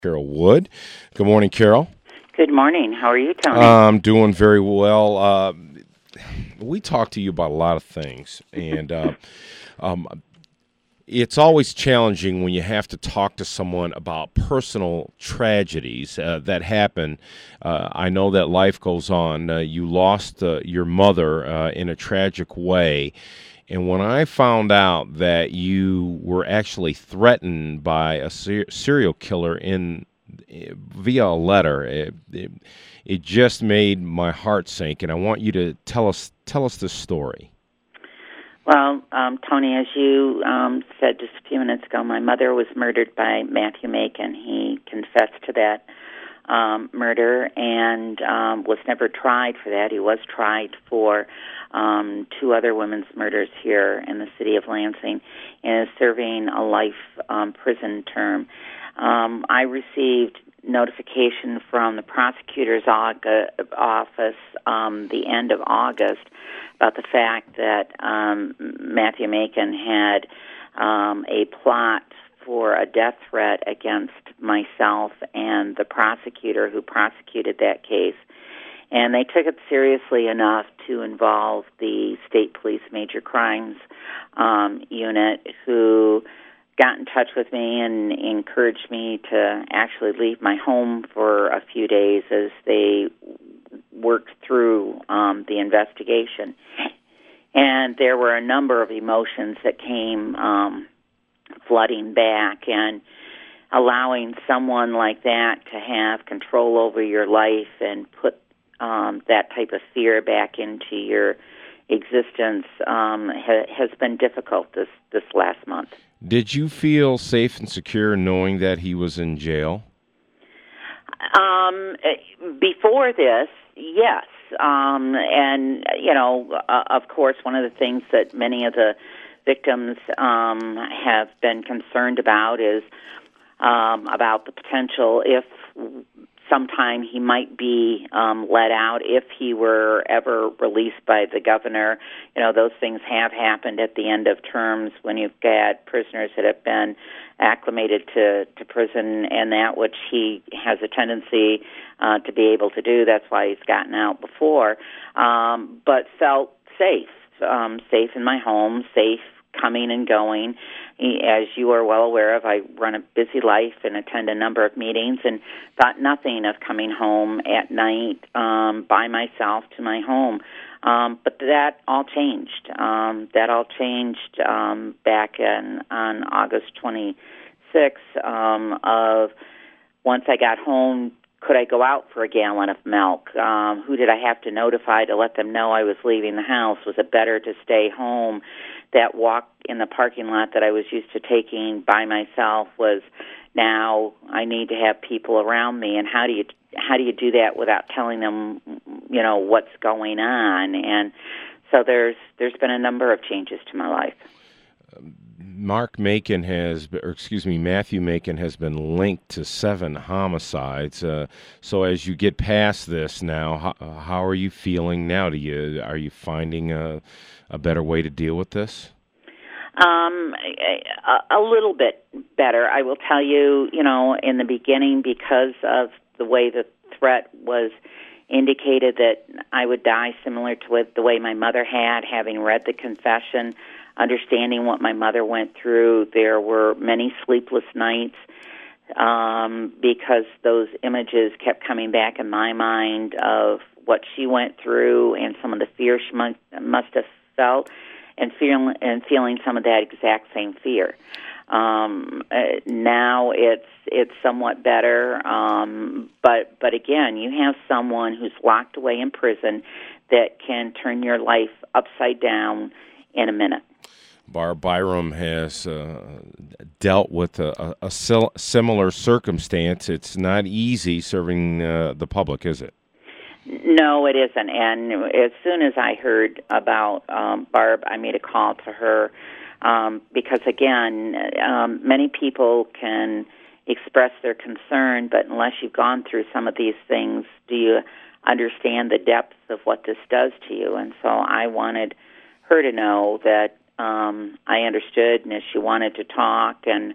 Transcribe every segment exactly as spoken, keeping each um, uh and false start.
Carol Wood. Good morning, Carol. Good morning. How are you, Tony? I'm doing very well. Uh, we talk to you about a lot of things, and uh, um, it's always challenging when you have to talk to someone about personal tragedies uh, that happen. Uh, I know that life goes on. Uh, you lost uh, your mother uh, in a tragic way. And when I found out that you were actually threatened by a ser- serial killer in via a letter, it, it, it just made my heart sink. And I want you to tell us tell us this story. Well, um, Tony, as you um, said just a few minutes ago, my mother was murdered by Matthew Macon. He confessed to that um, murder and um, was never tried for that. He was tried for um, two other women's murders here in the city of Lansing and is serving a life um, prison term. Um, I received notification from the prosecutor's office um, the end of August about the fact that um, Matthew Macon had um, a plot for a death threat against myself and the prosecutor who prosecuted that case. And they took it seriously enough to involve the State Police Major Crimes um, Unit, who got in touch with me and encouraged me to actually leave my home for a few days as they worked through um, the investigation. And there were a number of emotions that came um, flooding back, and allowing someone like that to have control over your life and put um, that type of fear back into your existence um, ha- has been difficult this, this last month. Did you feel safe and secure knowing that he was in jail? Um, before this, yes. Um, and, you know, uh, of course, one of the things that many of the victims um, have been concerned about is um, about the potential if sometime he might be um, let out if he were ever released by the governor. You know, those things have happened at the end of terms when you've got prisoners that have been acclimated to, to prison, and that which he has a tendency uh, to be able to do. That's why he's gotten out before, um, but felt safe, um, safe in my home, safe coming and going. As you are well aware of, I run a busy life and attend a number of meetings, and thought nothing of coming home at night um, by myself to my home. Um, but that all changed. Um, that all changed um, back in on August twenty-sixth um, of once I got home. Could I go out for a gallon of milk? Um, who did I have to notify to let them know I was leaving the house? Was it better to stay home? That walk in the parking lot that I was used to taking by myself was now I need to have people around me. And how do you how do you do that without telling them, you know, what's going on? And so there's there's been a number of changes to my life. Mark Macon has, or excuse me, Matthew Macon has been linked to seven homicides. Uh, so as you get past this now, how, how are you feeling now? Do you are you finding a, a better way to deal with this? Um, a, a little bit better, I will tell you. You know, in the beginning, because of the way the threat was indicated that I would die similar to the way my mother had, having read the confession, understanding what my mother went through, there were many sleepless nights um, because those images kept coming back in my mind of what she went through and some of the fear she must, must have felt, and feeling and feeling some of that exact same fear. Um, uh, now it's it's somewhat better, um, but but again, you have someone who's locked away in prison that can turn your life upside down in a minute. Barb Byram has uh, dealt with a, a, a similar circumstance. It's not easy serving uh, the public, is it? No, it isn't. And as soon as I heard about um, Barb, I made a call to her um, because, again, um, many people can express their concern, but unless you've gone through some of these things, do you understand the depth of what this does to you? And so I wanted her to know that Um, I understood, and if she wanted to talk and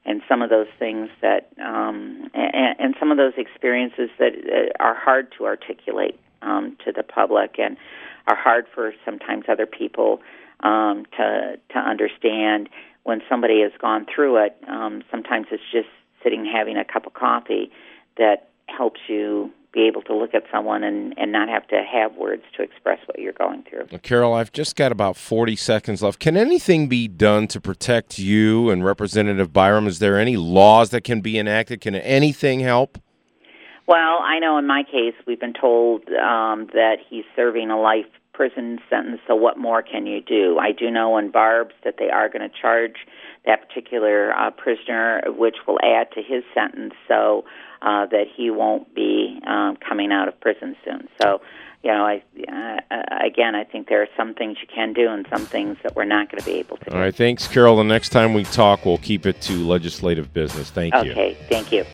and some of those things that, um, and, and some of those experiences that uh, are hard to articulate um, to the public and are hard for sometimes other people um, to to understand. When somebody has gone through it, um, sometimes it's just sitting having a cup of coffee that helps you be able to look at someone and, and not have to have words to express what you're going through. Well, Carol, I've just got about forty seconds left. Can anything be done to protect you and Representative Byram? Is there any laws that can be enacted? Can anything help? Well, I know in my case we've been told um, that he's serving a life prison sentence, so what more can you do? I do know in Barb's that they are going to charge that particular uh, prisoner, which will add to his sentence, so uh, that he won't be um, coming out of prison soon. So, you know, I uh, again, I think there are some things you can do and some things that we're not going to be able to do. All right, thanks, Carol. The next time we talk, we'll keep it to legislative business. Thank you. Okay, thank you.